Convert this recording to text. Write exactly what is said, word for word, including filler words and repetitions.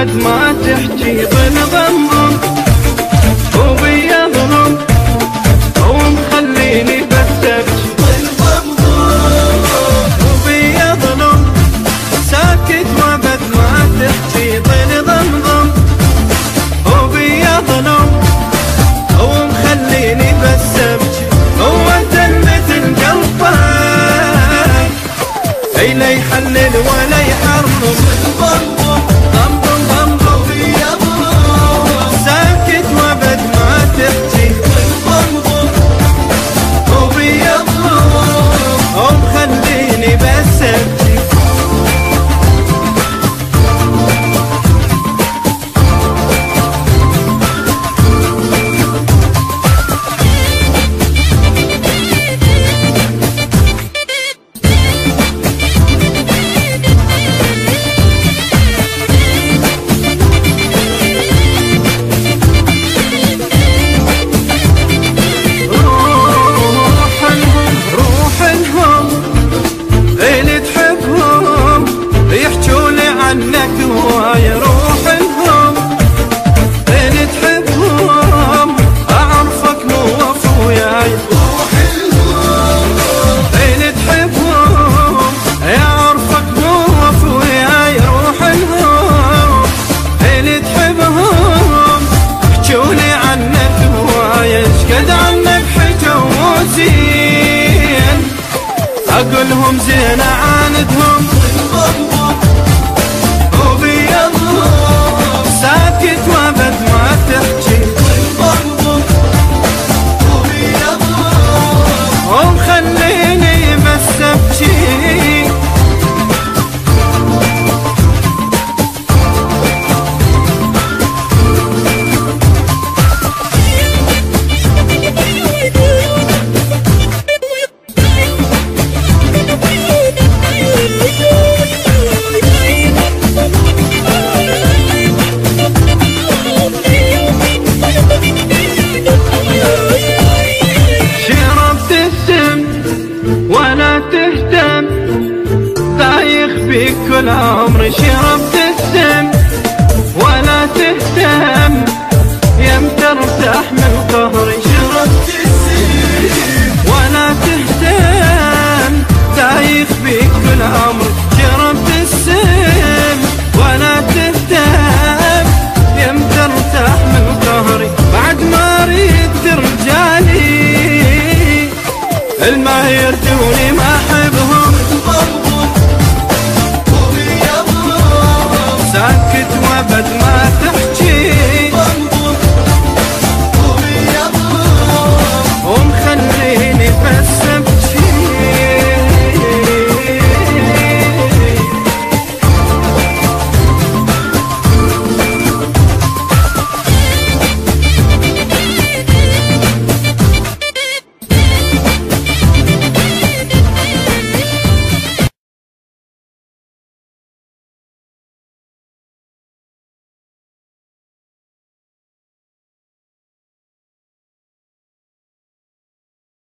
وابد ما تحكي بالضمضم وبيظلم ومخليني بس ابكي بالضمضم وبيظلم ساكت وابد ما تحكي بالضمضم وبيظلم ومخليني بس ابكي هو مثل قلبك اي لا يحلل ولا يحرم عنك هواي روح لهم اللي تحبهم اعرفك موقف وياي روح لهم اللي تحبهم اعرفك موقف وياي روح لهم اللي تحبهم احجولي عنك هواي اشقد عنك حكوا زين اقولهم زين اعاندهم ساكت وابد ما تحكي ومخليني بس ابكي تهتم دايخ فيك كل عمري شربت الدم ولا تهتم يم ترتاح من قهري شربت الدم ولا تهتم دايخ فيك كل عمري شربت السم ولا تهتم يم ترتاح من قهري بعد ما ريت رجالي الما يردوني ما احبهم ساكت وابد ما تحكي